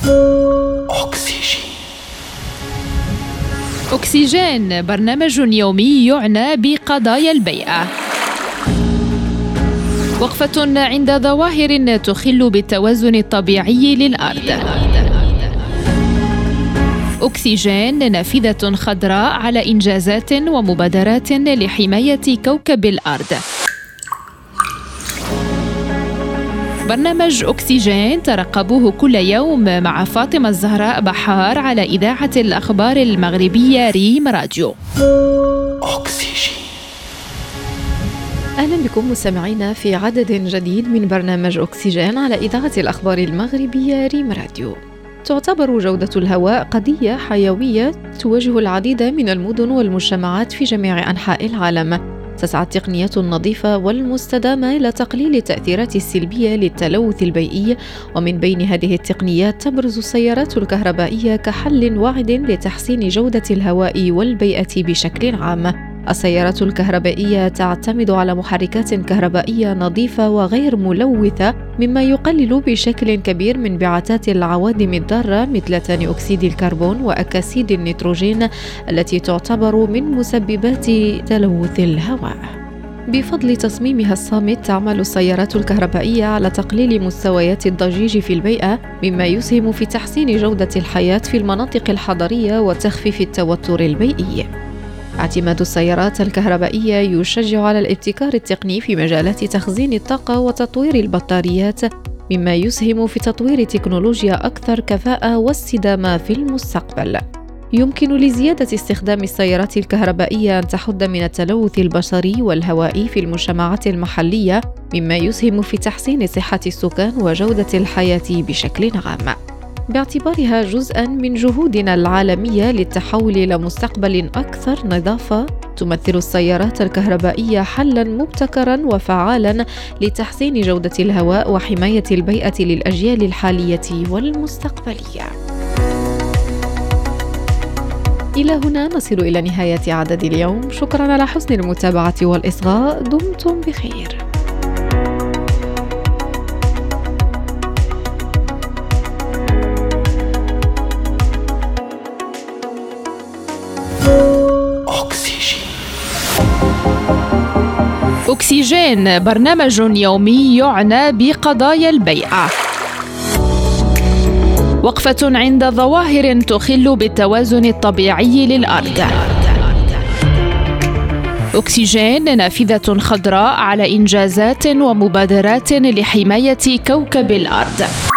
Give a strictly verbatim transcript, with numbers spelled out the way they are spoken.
أكسجين. أكسجين برنامج يومي يعنى بقضايا البيئة. وقفة عند ظواهر تخل بالتوازن الطبيعي للأرض. أكسجين نافذة خضراء على إنجازات ومبادرات لحماية كوكب الأرض. برنامج أكسجين ترقبوه كل يوم مع فاطمة الزهراء بحار على إذاعة الأخبار المغربية ريم راديو. أكسجين. أهلا بكم مستمعينا في عدد جديد من برنامج أكسجين على إذاعة الأخبار المغربية ريم راديو. تعتبر جودة الهواء قضية حيوية تواجه العديد من المدن والمجتمعات في جميع أنحاء العالم. تسعى التقنيات النظيفة والمستدامة إلى تقليل التأثيرات السلبية للتلوث البيئي، ومن بين هذه التقنيات تبرز السيارات الكهربائية كحل واعد لتحسين جودة الهواء والبيئة بشكل عام. السيارات الكهربائية تعتمد على محركات كهربائية نظيفة وغير ملوثة، مما يقلل بشكل كبير من انبعاثات العوادم الضارة مثل ثاني أكسيد الكربون وأكاسيد النيتروجين التي تعتبر من مسببات تلوث الهواء. بفضل تصميمها الصامت تعمل السيارات الكهربائية على تقليل مستويات الضجيج في البيئة، مما يسهم في تحسين جودة الحياة في المناطق الحضرية وتخفيف التوتر البيئي. اعتماد السيارات الكهربائية يشجع على الابتكار التقني في مجالات تخزين الطاقة وتطوير البطاريات، مما يسهم في تطوير تكنولوجيا أكثر كفاءة واستدامة في المستقبل. يمكن لزيادة استخدام السيارات الكهربائية أن تحد من التلوث البصري والهوائي في المجتمعات المحلية، مما يسهم في تحسين صحة السكان وجودة الحياة بشكل عام. باعتبارها جزءاً من جهودنا العالمية للتحول إلى مستقبل أكثر نظافة، تمثل السيارات الكهربائية حلاً مبتكراً وفعالاً لتحسين جودة الهواء وحماية البيئة للأجيال الحالية والمستقبلية. إلى هنا نصل إلى نهاية عدد اليوم. شكراً على حسن المتابعة والإصغاء. دمتم بخير. أكسجين برنامج يومي يعنى بقضايا البيئة. وقفة عند ظواهر تخل بالتوازن الطبيعي للأرض. أكسجين نافذة خضراء على إنجازات ومبادرات لحماية كوكب الأرض.